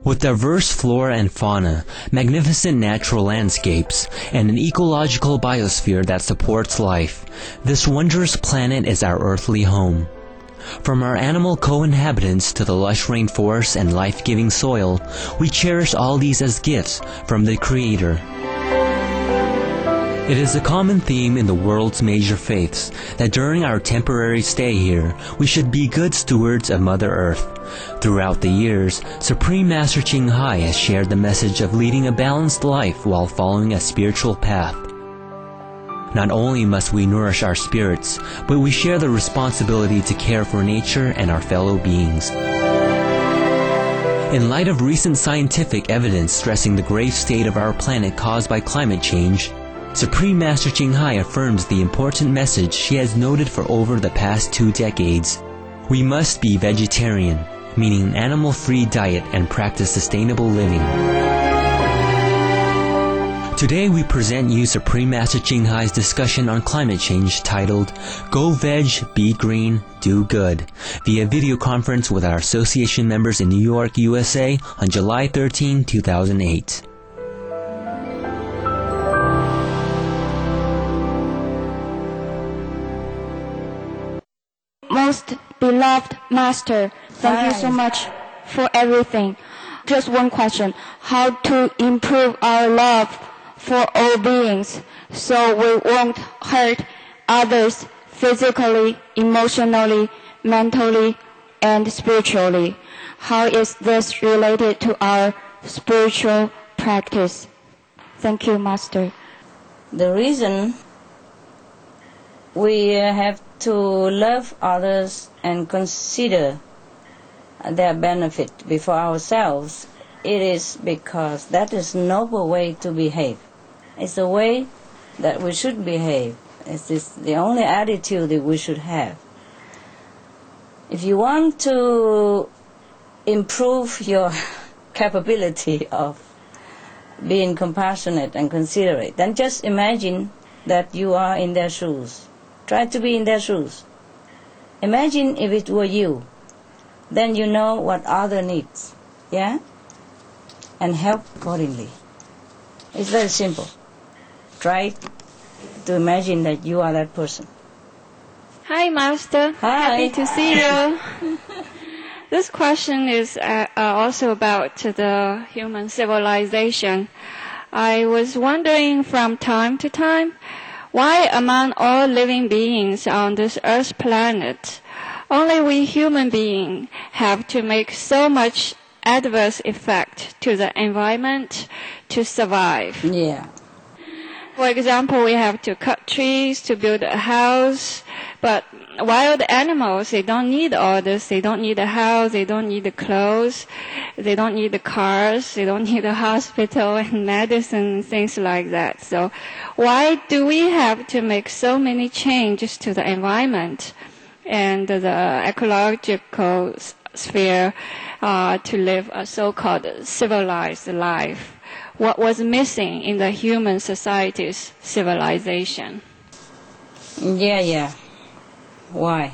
With diverse flora and fauna, magnificent natural landscapes, and an ecological biosphere that supports life, this wondrous planet is our earthly home. From our animal co-inhabitants to the lush rainforests and life-giving soil, we cherish all these as gifts from the Creator. It is a common theme in the world's major faiths that during our temporary stay here, we should be good stewards of Mother Earth. Throughout the years, Supreme Master Ching Hai has shared the message of leading a balanced life while following a spiritual path. Not only must we nourish our spirits, but we share the responsibility to care for nature and our fellow beings. In light of recent scientific evidence stressing the grave state of our planet caused by climate change, Supreme Master Ching Hai affirms the important message she has noted for over the past 2 decades. We must be vegetarian, meaning an animal-free diet, and practice sustainable living. Today we present you Supreme Master Ching Hai's discussion on climate change titled Go Veg, Be Green, Do Good via video conference with our association members in New York, USA on July 13, 2008. Most beloved Master, thank you so much for everything. Just one question. How to improve our love for all beings so we won't hurt others physically, emotionally, mentally, and spiritually? How is this related to our spiritual practice? Thank you, Master. The reason we have to love others and consider their benefit before ourselves, it is because that is a noble way to behave. It's the way that we should behave. It's the only attitude that we should have. If you want to improve your capability of being compassionate and considerate, then just imagine that you are in their shoes. Try to be in their shoes. Imagine if it were you. Then you know what other needs. Yeah? And help accordingly. It's very simple. Try to imagine that you are that person. Hi, Master. Hi. Happy to see you. This question is also about the human civilization. I was wondering from time to time, why among all living beings on this Earth planet, only we human beings have to make so much adverse effect to the environment to survive? Yeah. For example, we have to cut trees to build a house, but wild animals, they don't need all this. They don't need a house, they don't need the clothes, they don't need the cars, they don't need a hospital and medicine, things like that. So why do we have to make so many changes to the environment and the ecological sphere to live a so-called civilized life? What was missing in the human society's civilization? Yeah. Why?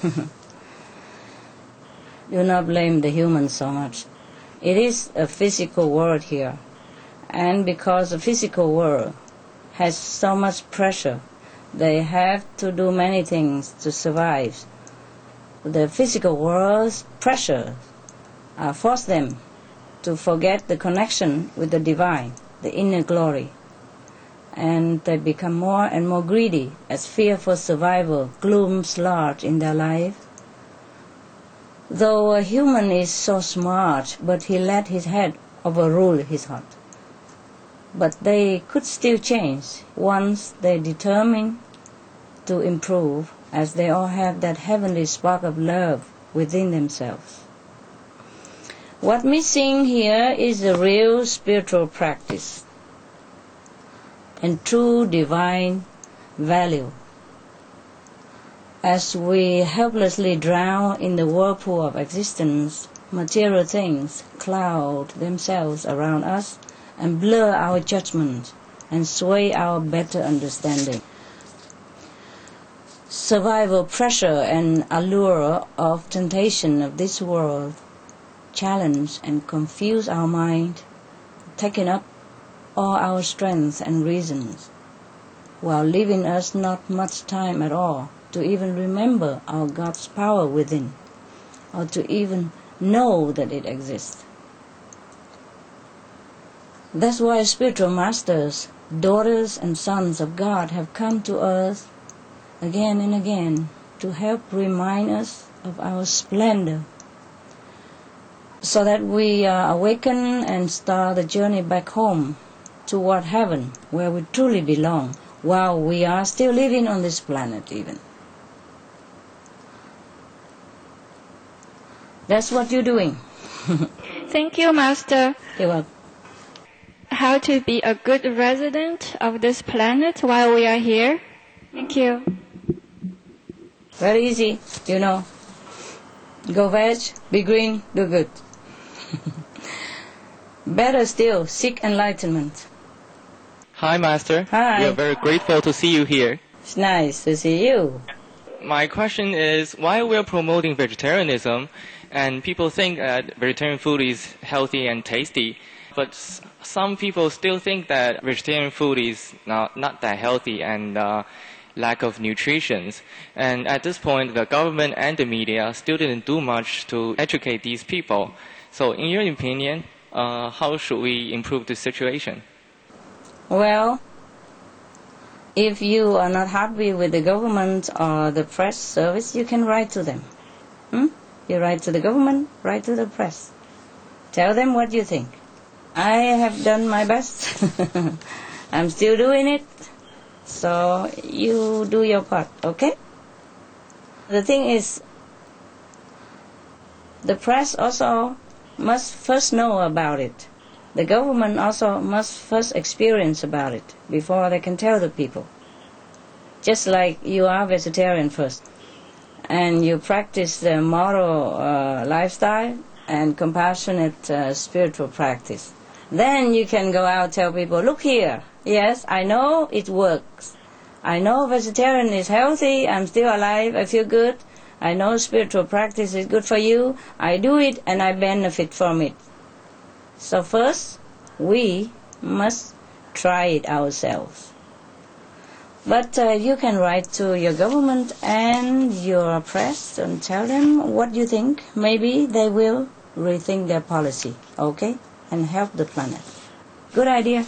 Do not blame the humans so much. It is a physical world here. And because the physical world has so much pressure, they have to do many things to survive. The physical world's pressure force them to forget the connection with the divine, the inner glory. And they become more and more greedy as fear for survival looms large in their life. Though a human is so smart, but he let his head overrule his heart. But they could still change once they determine to improve, as they all have that heavenly spark of love within themselves. What's missing here is a real spiritual practice and true divine value. As we helplessly drown in the whirlpool of existence, material things cloud themselves around us and blur our judgment and sway our better understanding. Survival pressure and allure of temptation of this world challenge and confuse our mind, taking up all our strength and reasons, while leaving us not much time at all to even remember our God's power within, or to even know that it exists. That's why spiritual masters, daughters and sons of God have come to earth again and again to help remind us of our splendor, so that we awaken and start the journey back home toward heaven, where we truly belong, while we are still living on this planet even. That's what you're doing. Thank you, Master. You're welcome. How to be a good resident of this planet while we are here? Thank you. Very easy, you know. Go veg, be green, do good. Better still, seek enlightenment. Hi, Master. Hi. We are very grateful to see you here. It's nice to see you. My question is, why we are promoting vegetarianism, and people think that vegetarian food is healthy and tasty, but some people still think that vegetarian food is not that healthy and lack of nutrition. And at this point, the government and the media still didn't do much to educate these people. So in your opinion, how should we improve the situation? Well, if you are not happy with the government or the press service, you can write to them. You write to the government, write to the press. Tell them what you think. I have done my best. I'm still doing it. So you do your part, okay? The thing is, the press also must first know about it. The government also must first experience about it before they can tell the people. Just like you are vegetarian first, and you practice the moral lifestyle and compassionate spiritual practice. Then you can go out and tell people, look here, yes, I know it works. I know vegetarian is healthy, I'm still alive, I feel good. I know spiritual practice is good for you. I do it and I benefit from it. So first, we must try it ourselves. But you can write to your government and your press and tell them what you think. Maybe they will rethink their policy, okay? And help the planet. Good idea.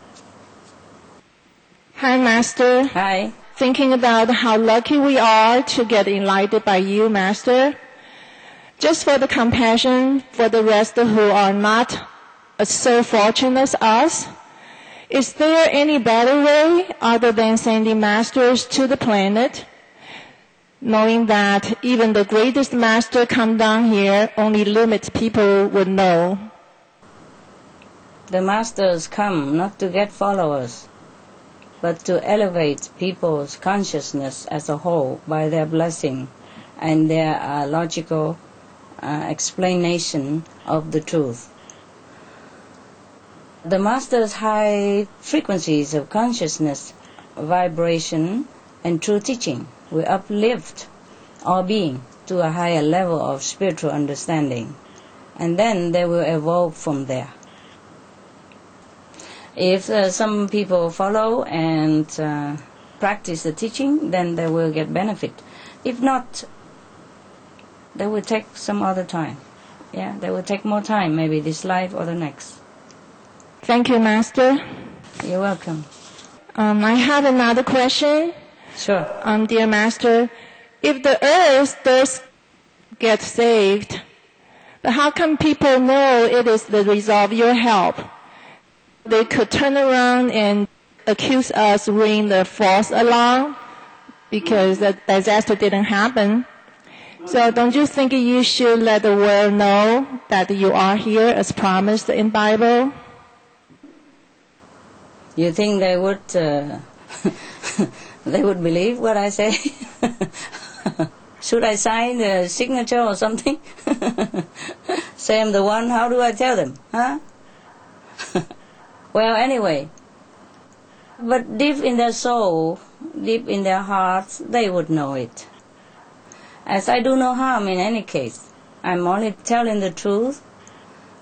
Hi, Master. Hi. Thinking about how lucky we are to get enlightened by you, Master. Just for the compassion for the rest who are not so fortunate as us, is there any better way other than sending masters to the planet, knowing that even the greatest master come down here, only limited people would know? The masters come not to get followers, but to elevate people's consciousness as a whole by their blessing and their logical explanation of the truth. The Master's high frequencies of consciousness, vibration, and true teaching will uplift our being to a higher level of spiritual understanding, and then they will evolve from there. If some people follow and practice the teaching, then they will get benefit. If not, they will take some other time. Yeah, they will take more time, maybe this life or the next. Thank you, Master. You're welcome. I have another question. Sure. Dear Master, if the earth does get saved, but how can people know it is the result of your help? They could turn around and accuse us ringing the false alarm because the disaster didn't happen. So don't you think you should let the world know that you are here as promised in Bible? You think they would they would believe what I say? Should I sign the signature or something? Say I'm the one, how do I tell them? Huh? Well, anyway, but deep in their soul, deep in their hearts, they would know it. As I do no harm in any case, I'm only telling the truth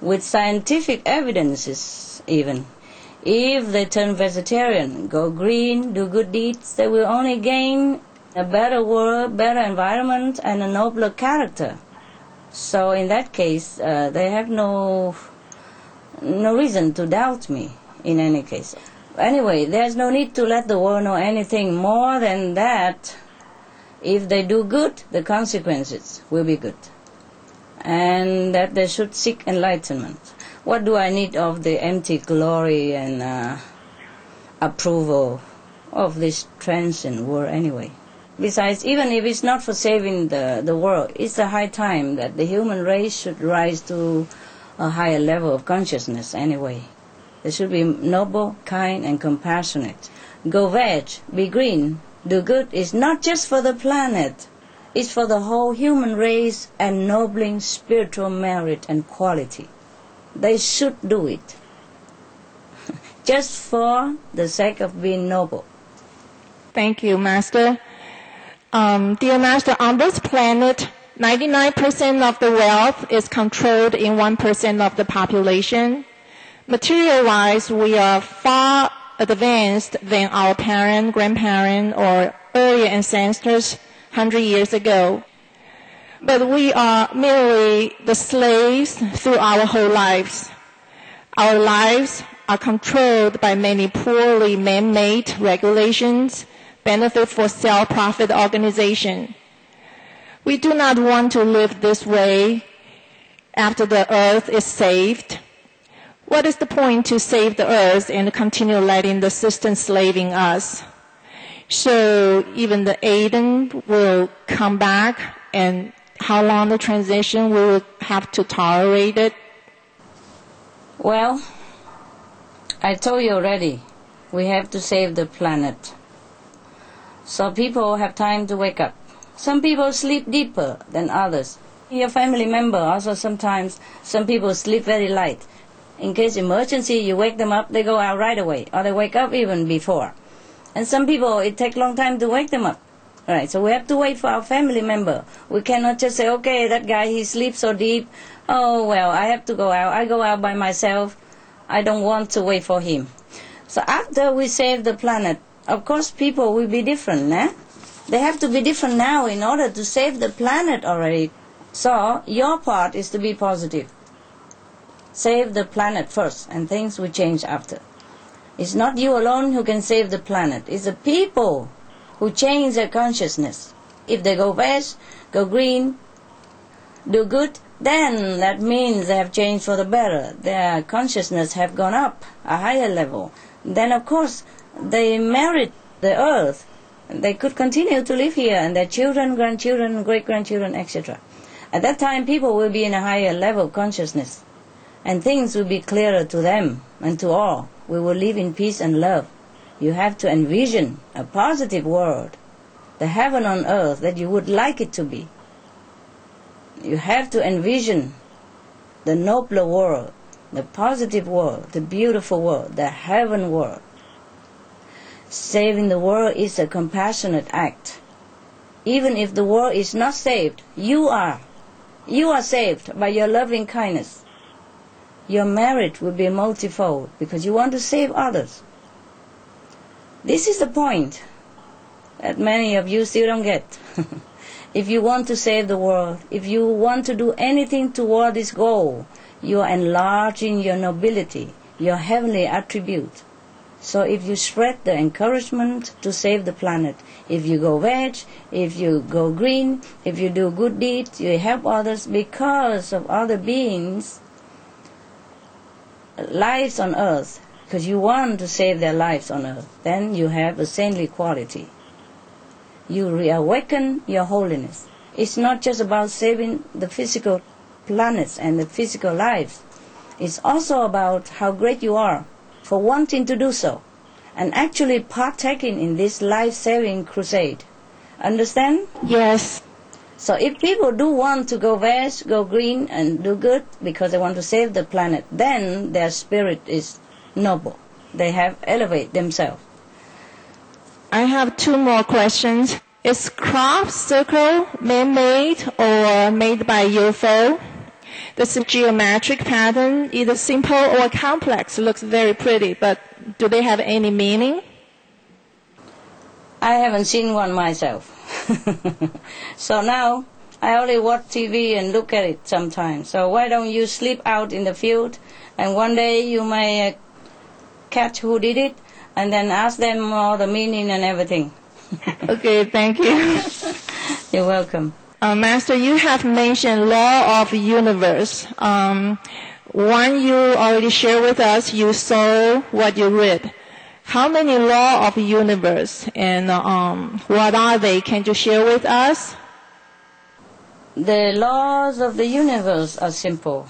with scientific evidences even. If they turn vegetarian, go green, do good deeds, they will only gain a better world, better environment, and a nobler character. So in that case, they have no reason to doubt me in any case. Anyway, there's no need to let the world know anything more than that. If they do good, the consequences will be good. And that they should seek enlightenment. What do I need of the empty glory and approval of this transient world anyway? Besides, even if it's not for saving the world, it's a high time that the human race should rise to a higher level of consciousness anyway. They should be noble, kind, and compassionate. Go veg, be green, do good is not just for the planet. It's for the whole human race, ennobling spiritual merit and quality. They should do it. Just for the sake of being noble. Thank you, Master. Dear Master, on this planet, 99% of the wealth is controlled in 1% of the population. Material-wise, we are far advanced than our parent, grandparent, or earlier ancestors 100 years ago. But we are merely the slaves through our whole lives. Our lives are controlled by many poorly man-made regulations, benefit for self-profit organization. We do not want to live this way after the earth is saved. What is the point to save the earth and continue letting the system slaving us? So even the Aiden will come back, and how long the transition we will have to tolerate it? Well, I told you already, we have to save the planet. So people have time to wake up. Some people sleep deeper than others. Your family member also sometimes, some people sleep very light. In case emergency, you wake them up, they go out right away, or they wake up even before. And some people, it takes long time to wake them up. Right, so we have to wait for our family member. We cannot just say, okay, that guy, he sleeps so deep. Oh, well, I have to go out. I go out by myself. I don't want to wait for him. So after we save the planet, of course, people will be different, eh? They have to be different now in order to save the planet already. So your part is to be positive. Save the planet first, and things will change after. It's not you alone who can save the planet. It's the people who change their consciousness. If they go west, go green, do good, then that means they have changed for the better. Their consciousness have gone up a higher level. Then, of course, they merit the earth. They could continue to live here, and their children, grandchildren, great-grandchildren, etc. At that time, people will be in a higher level of consciousness, and things will be clearer to them and to all. We will live in peace and love. You have to envision a positive world, the heaven on earth that you would like it to be. You have to envision the nobler world, the positive world, the beautiful world, the heaven world. Saving the world is a compassionate act. Even if the world is not saved, you are. You are saved by your loving kindness. Your merit will be multifold because you want to save others. This is the point that many of you still don't get. If you want to save the world, if you want to do anything toward this goal, you are enlarging your nobility, your heavenly attribute. So if you spread the encouragement to save the planet, if you go veg, if you go green, if you do good deeds, you help others because of other beings' lives on earth, because you want to save their lives on earth, then you have a saintly quality. You reawaken your holiness. It's not just about saving the physical planets and the physical lives. It's also about how great you are for wanting to do so and actually partaking in this life-saving crusade. Understand? Yes. So if people do want to go veg, go green, and do good because they want to save the planet, then their spirit is noble. They have elevated themselves. I have two more questions. Is crop circle man-made or made by UFO? This geometric pattern, either simple or complex, looks very pretty, but do they have any meaning? I haven't seen one myself. So now I only watch TV and look at it sometimes. So why don't you sleep out in the field, and one day you may catch who did it, and then ask them all the meaning and everything. Okay, thank you. You're welcome. Master, you have mentioned law of universe. One you already shared with us, you saw what you read. How many law of universe, and what are they? Can you share with us? The laws of the universe are simple.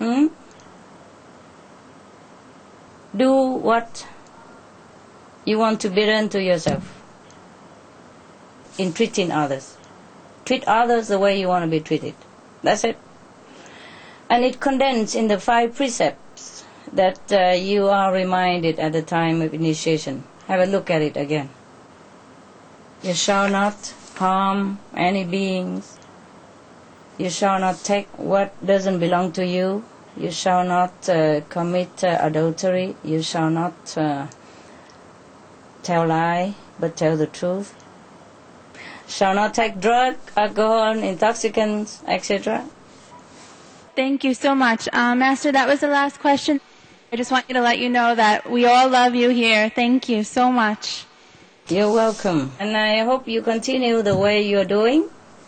Do what you want to be done to yourself in treating others. Treat others the way you want to be treated. That's it. And it condenses in the 5 precepts that you are reminded at the time of initiation. Have a look at it again. You shall not harm any beings. You shall not take what doesn't belong to you. You shall not commit adultery. You shall not tell lie, but tell the truth. Shall not take drug, alcohol, intoxicants, etc. Thank you so much. Master, that was the last question. I just want you to let you know that we all love you here. Thank you so much. You're welcome. And I hope you continue the way you're doing.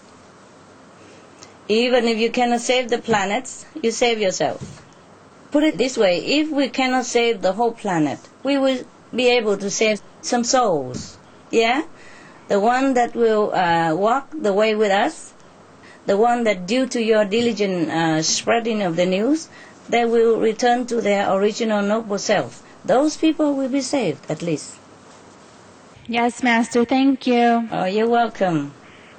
Even if you cannot save the planets, you save yourself. Put it this way, if we cannot save the whole planet, we will be able to save some souls. Yeah? The one that will walk the way with us, the one that due to your diligent spreading of the news, they will return to their original noble self. Those people will be saved, at least. Yes, Master, thank you. Oh, you're welcome.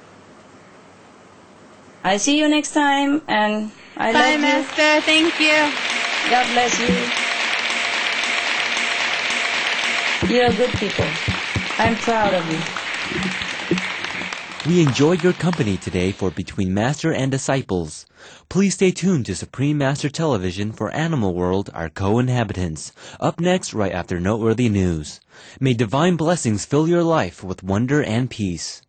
I see you next time, and I Bye, love you. Master, thank you. God bless you. You're good people. I'm proud of you. We enjoyed your company today for Between Master and Disciples. Please stay tuned to Supreme Master Television for Animal World, Our Co-Inhabitants, up next right after noteworthy news. May divine blessings fill your life with wonder and peace.